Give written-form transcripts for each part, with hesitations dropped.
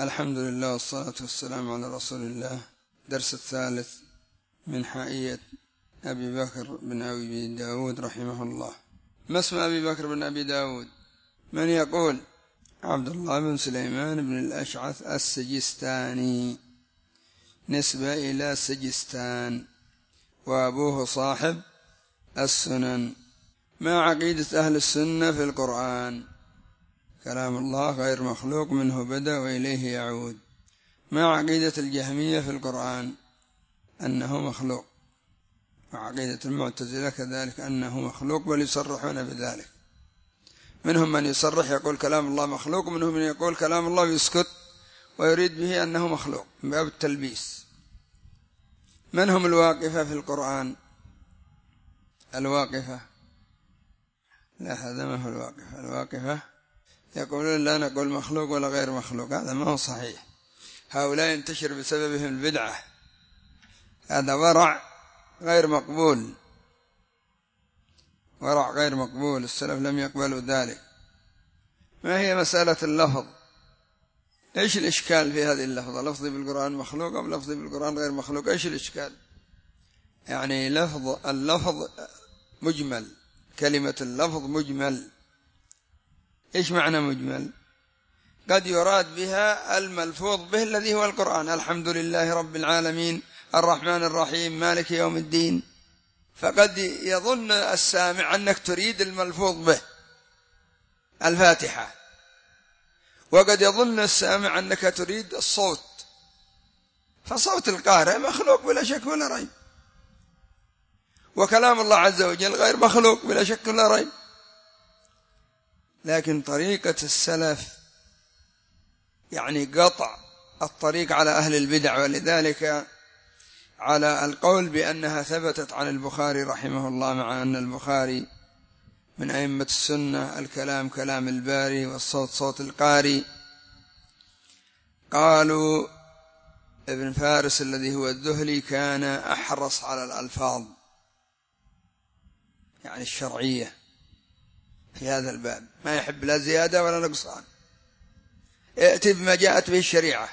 الحمد لله والصلاة والسلام على رسول الله. درس الثالث من حائية أبي بكر بن أبي داود رحمه الله. ما اسم أبي بكر بن أبي داود؟ من يقول؟ عبد الله بن سليمان بن الأشعث السجستاني، نسبة إلى سجستان، وأبوه صاحب السنن. ما عقيدة أهل السنة في القرآن؟ كلام الله غير مخلوق، منه بدأ وإليه يعود. ما عقيدة الجهمية في القرآن؟ أنه مخلوق. وعقيدة المعتزلة كذلك أنه مخلوق، بل يصرحون بذلك. منهم من يصرح يقول كلام الله مخلوق، ومنهم من يقول كلام الله يسكت ويريد به أنه مخلوق من باب التلبيس. من هم الواقفة في القرآن؟ الواقفة، لا هذا ما هو الواقفة. الواقفة يقولون لا نقول مخلوق ولا غير مخلوق، هذا ما هو صحيح. هؤلاء ينتشر بسببهم البدعة، هذا ورع غير مقبول، ورع غير مقبول، السلف لم يقبلوا ذلك. ما هي مسألة اللفظ؟ إيش الإشكال في هذه اللفظة؟ لفظي بالقرآن مخلوق أم لفظي بالقرآن غير مخلوق؟ إيش الإشكال؟ يعني اللفظ مجمل، كلمة اللفظ مجمل. إيش معنى مجمل؟ قد يراد بها الملفوظ به الذي هو القرآن، الحمد لله رب العالمين الرحمن الرحيم مالك يوم الدين، فقد يظن السامع أنك تريد الملفوظ به الفاتحة، وقد يظن السامع أنك تريد الصوت، فصوت القارئ مخلوق بلا شك ولا ريب، وكلام الله عز وجل غير مخلوق بلا شك ولا ريب. لكن طريقة السلف يعني قطع الطريق على أهل البدع، ولذلك على القول بأنها ثبتت عن البخاري رحمه الله، مع أن البخاري من أئمة السنة، الكلام كلام الباري والصوت صوت القاري. قالوا ابن فارس الذي هو الذهلي كان أحرص على الألفاظ يعني الشرعية في هذا الباب، ما يحب لا زيادة ولا نقصان، ائتي بما جاءت به الشريعة.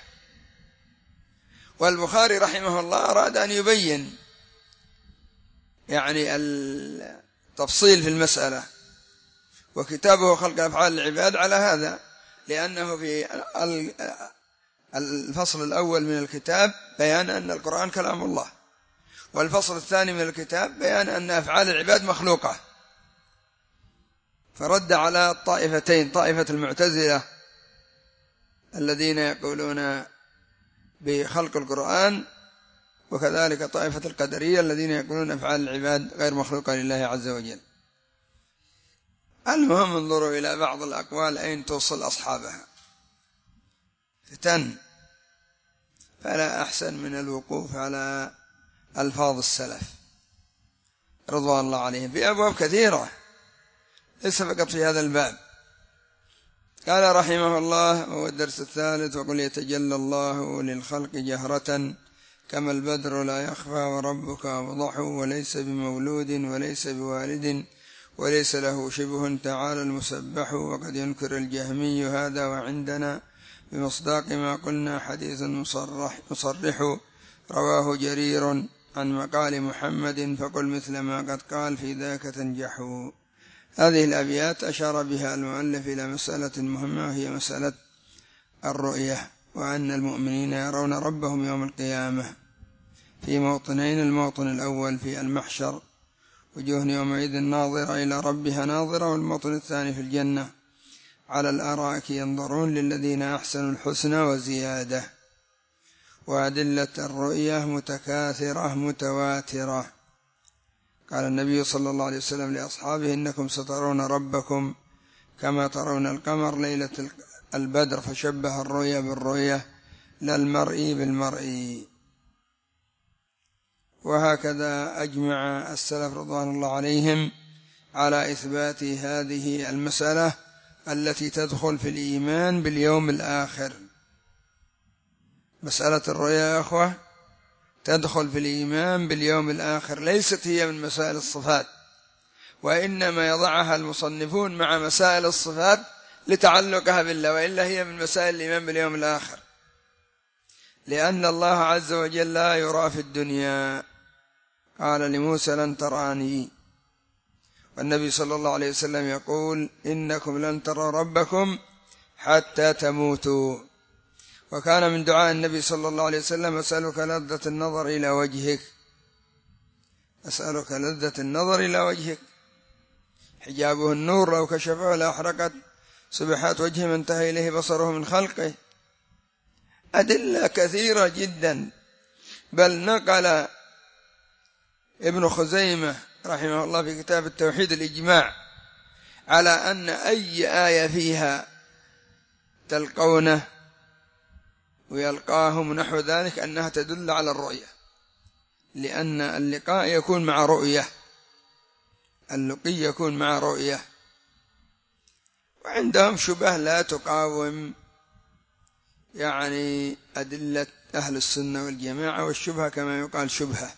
والبخاري رحمه الله أراد أن يبين يعني التفصيل في المسألة، وكتابه خلق أفعال العباد على هذا، لأنه في الفصل الأول من الكتاب بيان أن القرآن كلام الله، والفصل الثاني من الكتاب بيان أن أفعال العباد مخلوقة، فرد على الطائفتين، طائفة المعتزلة الذين يقولون بخلق القرآن، وكذلك طائفة القدرية الذين يقولون أفعال العباد غير مخلوقة لله عز وجل. المهم انظروا إلى بعض الأقوال أين توصل أصحابها فتن، فلا أحسن من الوقوف على ألفاظ السلف رضوان الله عليهم في أبواب كثيرة، ليس فقط في هذا الباب. قال رحمه الله، وهو الدرس الثالث: وقل يتجلى الله للخلق جهرة كما البدر لا يخفى وربك أوضح، وليس بمولود وليس بوالد وليس له شبه تعالى المسبح. وقد ينكر الجهمي هذا، وعندنا بمصداق ما قلنا حديث مصرح رواه جرير عن مقال محمد، فقل مثل ما قد قال في ذاك تنجحوا. هذه الأبيات أشار بها المؤلف إلى مسألة مهمة، وهي مسألة الرؤية، وأن المؤمنين يرون ربهم يوم القيامة في موطنين: الموطن الأول في المحشر، وجوه يومئذ ناظرة إلى ربها ناظرة، والموطن الثاني في الجنة على الأرائك ينظرون للذين أحسنوا الحسنى وزيادة. وأدلة الرؤية متكاثرة متواترة. قال النبي صلى الله عليه وسلم لأصحابه: إنكم سترون ربكم كما ترون القمر ليلة البدر، فشبه الرؤيا بالرؤية لا المرئي بالمرئي. وهكذا أجمع السلف رضوان الله عليهم على إثبات هذه المسألة التي تدخل في الإيمان باليوم الآخر. مسألة الرؤيا يا أخوة تدخل في الإيمان باليوم الآخر، ليست هي من مسائل الصفات، وإنما يضعها المصنفون مع مسائل الصفات لتعلقها بالله، وإلا هي من مسائل الإيمان باليوم الآخر. لأن الله عز وجل لا يرى في الدنيا، قال لموسى لن تراني، والنبي صلى الله عليه وسلم يقول إنكم لن تروا ربكم حتى تموتوا. وكان من دعاء النبي صلى الله عليه وسلم أسألك لذة النظر إلى وجهك، أسألك لذة النظر إلى وجهك، حجابه النور لو كشفه لأحرقت سبحات وجهه ما انتهى إليه بصره من خلقه. أدلة كثيرة جدا، بل نقل ابن خزيمة رحمه الله في كتاب التوحيد الإجماع على أن أي آية فيها تلقونه ويلقاهم نحو ذلك أنها تدل على الرؤية، لأن اللقاء يكون مع رؤية، اللقي يكون مع رؤية. وعندهم شبه لا تقاوم يعني أدلة أهل السنة والجماعة، والشبهة كما يقال شبهة،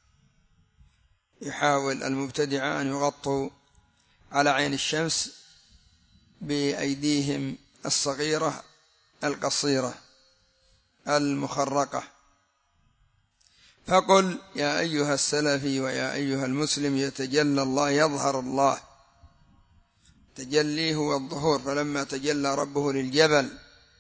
يحاول المبتدعة أن يغطوا على عين الشمس بأيديهم الصغيرة القصيرة المخرقة. فقل يا أيها السلفي ويا أيها المسلم يتجلى الله، يظهر الله، تجليه هو الظهور، فلما تجلى ربه للجبل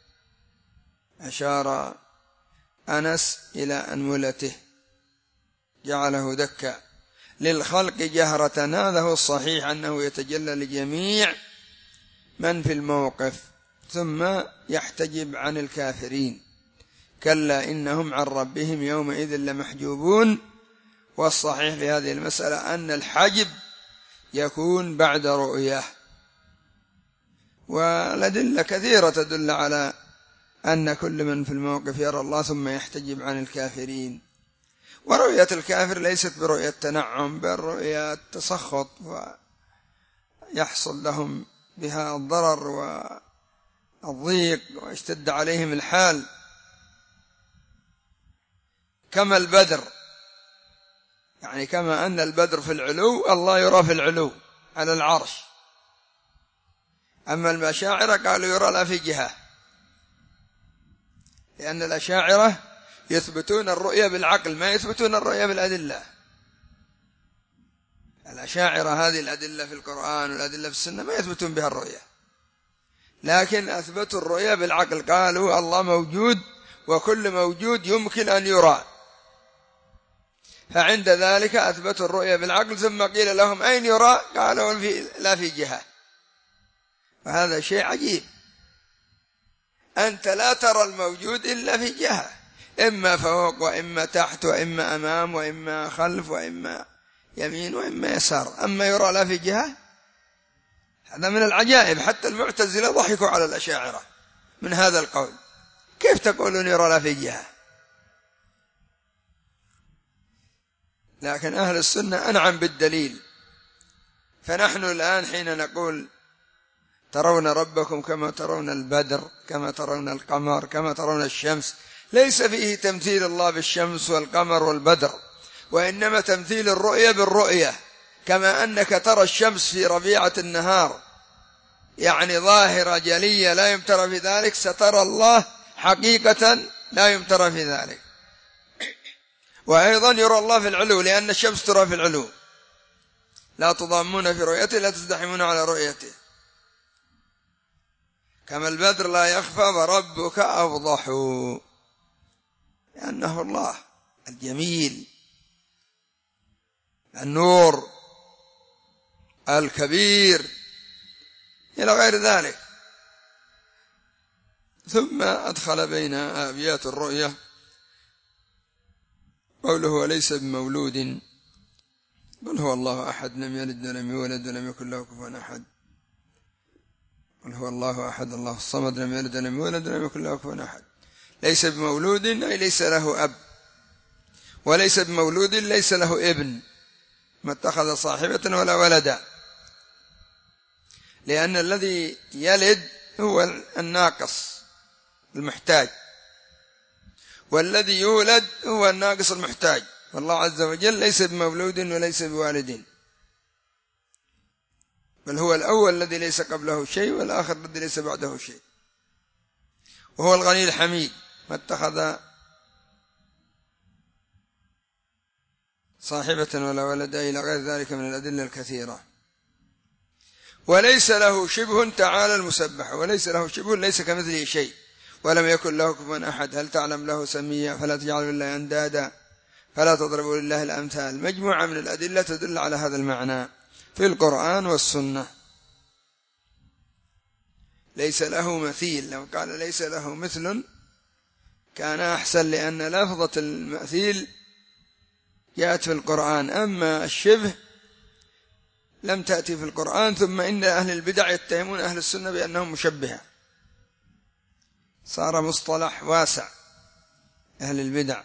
أشار أنس إلى أنملته جعله دكا، للخلق جهرة، هذا هو الصحيح أنه يتجلى لجميع من في الموقف ثم يحتجب عن الكافرين، كلا إنهم عن ربهم يومئذ لمحجوبون. والصحيح في هذه المسألة أن الحجب يكون بعد رؤية، والأدلة كثيرة تدل على أن كل من في الموقف يرى الله ثم يحتجب عن الكافرين. ورؤية الكافر ليست برؤية تنعم، بل رؤية تسخط، ويحصل لهم بها الضرر والضيق واشتد عليهم الحال. كما البدر، يعني كما أن البدر في العلو، الله يرى في العلو على العرش. أما الأشاعرة قالوا يرى لا في جهة، لأن الأشاعرة يثبتون الرؤية بالعقل، ما يثبتون الرؤية بالأدلة. الأشاعرة هذه الأدلة في القرآن والأدلة في السنة ما يثبتون بها الرؤية، لكن أثبتوا الرؤية بالعقل، قالوا الله موجود وكل موجود يمكن أن يرى، فعند ذلك أثبتوا الرؤية بالعقل. ثم قيل لهم أين يرى؟ قالوا لا في جهة. وهذا شيء عجيب، أنت لا ترى الموجود إلا في جهة، إما فوق وإما تحت وإما أمام وإما خلف وإما يمين وإما يسار، أما يرى لا في جهة، هذا من العجائب. حتى المعتزلة ضحكوا على الأشاعرة من هذا القول، كيف تقولون يرى لا في جهة؟ لكن أهل السنة أنعم بالدليل. فنحن الآن حين نقول ترون ربكم كما ترون البدر، كما ترون القمر، كما ترون الشمس، ليس فيه تمثيل الله بالشمس والقمر والبدر، وإنما تمثيل الرؤية بالرؤية. كما أنك ترى الشمس في ربيعة النهار يعني ظاهرة جلية لا يمترى في ذلك، سترى الله حقيقة لا يمترى في ذلك. وأيضا يرى الله في العلو، لأن الشمس ترى في العلو، لا تضامون في رؤيته لا تزدحمون على رؤيته. كما البدر لا يخفى وربك أوضح، لأنه الله الجميل النور الكبير إلى غير ذلك. ثم أدخل بين أبيات الرؤية قوله وليس بمولود بل هو الله أحد لم يلد ولم يولد ولم يكن له كفوا أحد. قل هو الله أحد الله الصمد لم يلد ولم يولد ولم يكن له كفوا أحد. ليس بمولود أي ليس له أب، وليس بمولود ليس له ابن، ما اتخذ صاحبة ولا ولدا، لأن الذي يلد هو الناقص المحتاج، والذي يولد هو الناقص المحتاج. والله عز وجل ليس بمولود وليس بوالد، بل هو الأول الذي ليس قبله شيء، والآخر الذي ليس بعده شيء، وهو الغني الحميد، ما اتخذ صاحبة ولا ولد إلى غير ذلك من الأدلة الكثيرة. وليس له شبه تعالى المسبح، وليس له شبه ليس كمثله شيء، ولم يكن له كفوا أحد. هل تعلم له سميا؟ فلا تجعلوا لله أندادا فلا تضربوا لله الأمثال. مجموعة من الأدلة تدل على هذا المعنى في القرآن والسنة. ليس له مثيل، لو قال ليس له مثل كان أحسن، لأن لفظة المثيل جاءت في القرآن، أما الشبه لم تأتي في القرآن. ثم إن أهل البدع يتهمون أهل السنة بأنهم مشبهة، صار مصطلح واسع أهل البدع.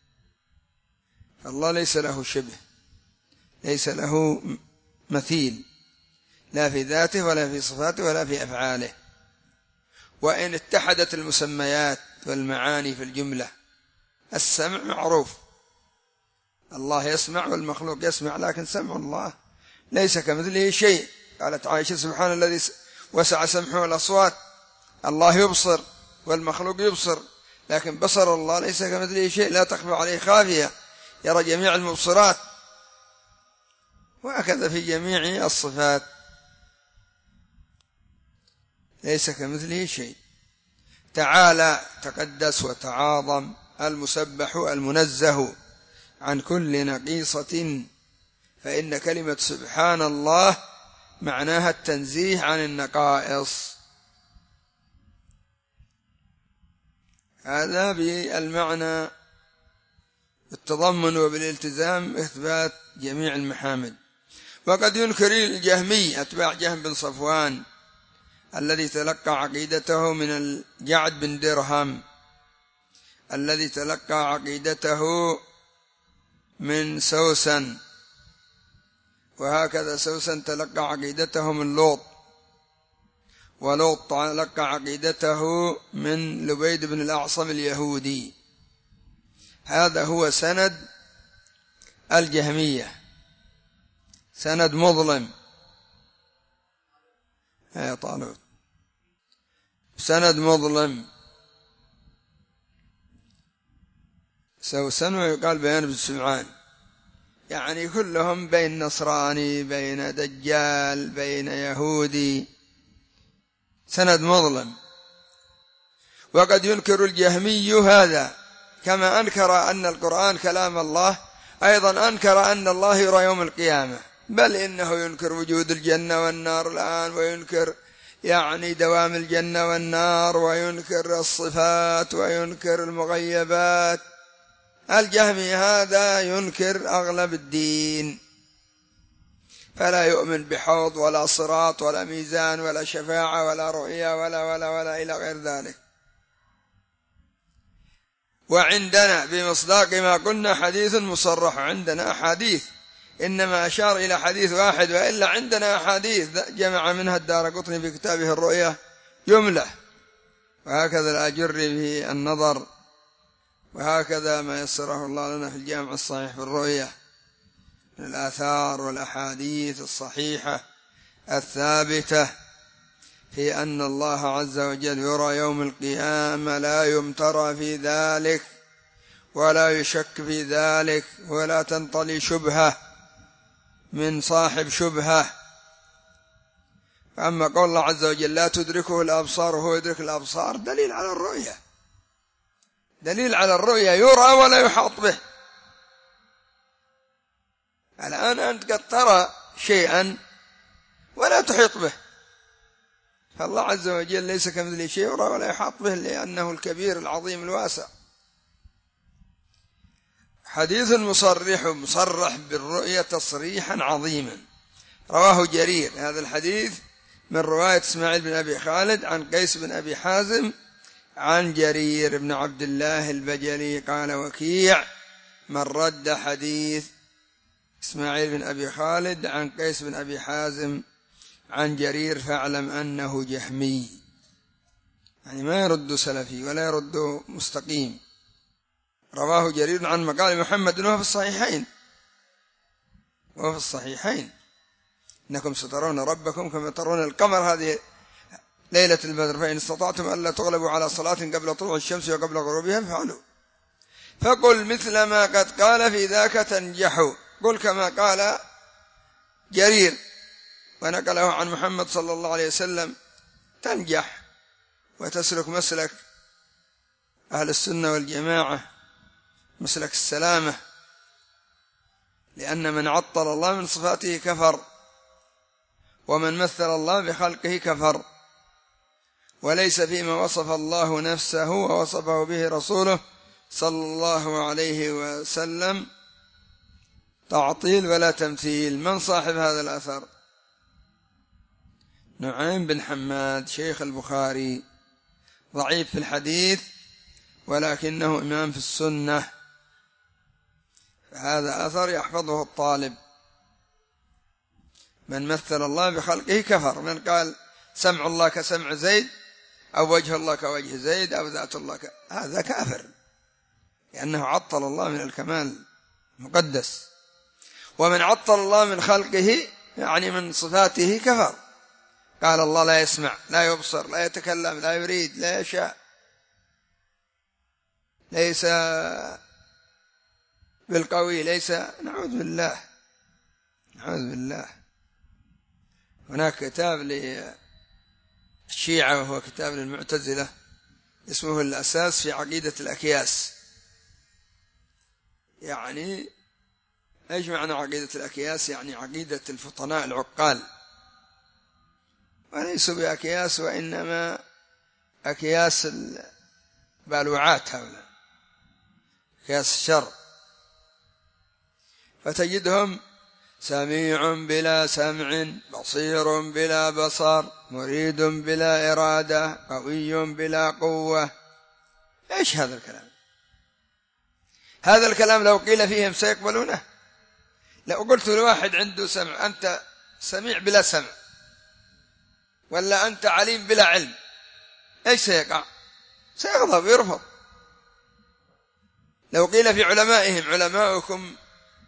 الله ليس له شبه، ليس له مثيل، لا في ذاته ولا في صفاته ولا في أفعاله. وإن اتحدت المسميات والمعاني في الجملة، السمع معروف، الله يسمع والمخلوق يسمع، لكن سمع الله ليس كمثله شيء. قالت عائشة سبحان الذي وسع سمعه الأصوات. الله يبصر والمخلوق يبصر، لكن بصر الله ليس كمثله شيء، لا تخفى عليه خافية، يرى جميع المبصرات. وهكذا في جميع الصفات ليس كمثله شيء. تعالى تقدس وتعاظم المسبح المنزه عن كل نقيصة، فإن كلمة سبحان الله معناها التنزيه عن النقائص. هذا بالمعنى التضمن وبالالتزام إثبات جميع المحامد. وقد ينكر الجهمي أتباع جهم بن صفوان الذي تلقى عقيدته من الجعد بن درهم، الذي تلقى عقيدته من سوسن، وهكذا سوسن تلقى عقيدته من لوط، ولوط تلقى عقيدته من لبيد بن الأعصم اليهودي. هذا هو سند الجهمية، سند مظلم يا طالوت، سند مظلم. سوسن ويقال بيان بن سمعان، يعني كلهم بين نصراني بين دجال بين يهودي، سند مظلم. وقد ينكر الجهمي هذا، كما أنكر أن القرآن كلام الله، أيضا أنكر أن الله يرى يوم القيامة، بل إنه ينكر وجود الجنة والنار الآن، وينكر يعني دوام الجنة والنار، وينكر الصفات وينكر المغيبات. الجهمي هذا ينكر أغلب الدين، فلا يؤمن بحوض ولا صراط ولا ميزان ولا شفاعة ولا رؤيا ولا إلى غير ذلك. وعندنا بمصداق ما قلنا حديث مصرح، عندنا أحاديث، إنما أشار إلى حديث واحد، وإلا عندنا أحاديث جمع منها الدارقطني في كتابه الرؤيا جملة، وهكذا الأجري في النظر، وهكذا ما يسره الله لنا في الجامع الصحيح في الرؤيا من الآثار والأحاديث الصحيحة الثابتة في أن الله عز وجل يرى يوم القيامة، لا يمترى في ذلك ولا يشك في ذلك، ولا تنطلي شبهة من صاحب شبهة. أما قول الله عز وجل لا تدركه الأبصار وهو يدرك الأبصار، دليل على الرؤية، دليل على الرؤية، يرى ولا يحاط به. الآن أنت قد ترى شيئا ولا تحيط به، فالله عز وجل ليس كمثله شيء يرى ولا يحاط به، لأنه الكبير العظيم الواسع. حديث مصرح بالرؤية تصريحا عظيما، رواه جرير. هذا الحديث من رواية إسماعيل بن أبي خالد عن قيس بن أبي حازم عن جرير بن عبد الله البجلي. قال وكيع من رد حديث إسماعيل بن أبي خالد عن قيس بن أبي حازم عن جرير فاعلم أنه جهمي، يعني ما يرد سلفي ولا يرد مستقيم. رواه جرير عن مقال محمد وهو في الصحيحين، وهو في الصحيحين إنكم سترون ربكم كما ترون القمر هذه ليلة البدر، فإن استطعتم ألا تغلبوا على صلاة قبل طلوع الشمس وقبل غروبها فافعلوا، فقل مثل ما قد قال في ذاك تنجحوا. قل كما قال جرير ونقله عن محمد صلى الله عليه وسلم: تنجح وتسلك مسلك أهل السنة والجماعة، مسلك السلامة، لأن من عطل الله من صفاته كفر، ومن مثل الله بخلقه كفر، وليس فيما وصف الله نفسه ووصفه به رسوله صلى الله عليه وسلم تعطيل ولا تمثيل. من صاحب هذا الأثر؟ نعيم بن حماد شيخ البخاري، ضعيف في الحديث ولكنه إمام في السنة، فهذا أثر يحفظه الطالب. من مثل الله بخلقه كفر. من قال سمع الله كسمع زيد، أو وجه الله كوجه زيد، أو ذات الله هذا كافر، لأنه عطل الله من الكمال المقدس. ومن عطل الله من خلقه يعني من صفاته كفر. قال الله لا يسمع، لا يبصر، لا يتكلم، لا يريد، لا يشاء، ليس بالقوي، ليس. نعوذ بالله، نعوذ بالله. هناك كتاب للشيعة وهو كتاب للمعتزلة اسمه الأساس في عقيدة الأكياس. يعني ايش معنى عقيدة الأكياس؟ يعني عقيدة الفطناء العقال، وليسوا بأكياس وإنما أكياس البالوعات، هؤلاء أكياس الشر. فتجدهم سميع بلا سمع، بصير بلا بصر، مريد بلا إرادة، قوي بلا قوة. ايش هذا الكلام؟ هذا الكلام لو قيل فيهم سيقبلونه؟ لو قلت لواحد عنده سمع: أنت سميع بلا سمع، ولا أنت عليم بلا علم، ايش سيقع؟ سيغضب ويرفض. لو قيل في علمائهم: علماؤكم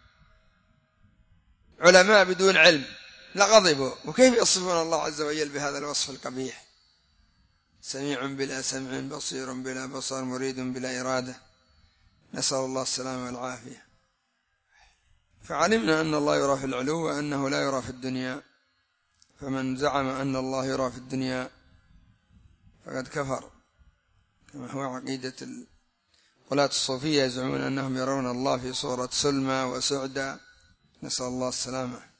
علماء بدون علم، لغضبوا. وكيف يصفون الله عز وجل بهذا الوصف القبيح؟ سميع بلا سمع، بصير بلا بصر، مريد بلا إرادة. نسأل الله السلامة والعافية. فعلمنا أن الله يرى في العلو وأنه لا يرى في الدنيا، فمن زعم أن الله يرى في الدنيا فقد كفر، كما هو عقيدة الغلاة الصوفية، يزعمون أنهم يرون الله في صورة سلمى وسعدى، نسأل الله السلامة.